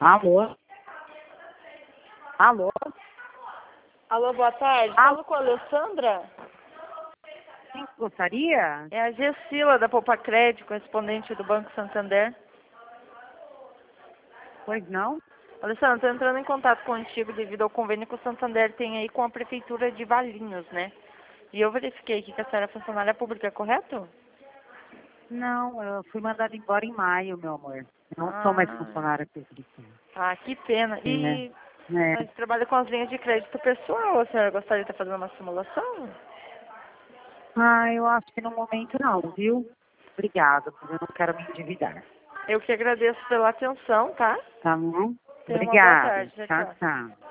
Alô? Alô? Alô, boa tarde. Alô? Falo com a Alessandra. Quem gostaria? É a Gessila da Poupa Crédito, correspondente do Banco Santander. Pois não? Alessandra, estou entrando em contato contigo devido ao convênio que o Santander tem aí com a Prefeitura de Valinhos, né? E eu verifiquei aqui que a senhora é funcionária pública, correto? Não, eu fui mandada embora em maio, meu amor. Não sou mais Ah, funcionária pública. que pena. E É. a gente trabalha com as linhas de crédito pessoal. A senhora gostaria de estar fazendo uma simulação? Eu acho que no momento não, viu? Obrigada, mas eu não quero me endividar. Eu que agradeço pela atenção, tá? Tá bom? Tenha uma boa Obrigada. tarde. Tchau, Tchau, tchau. tchau.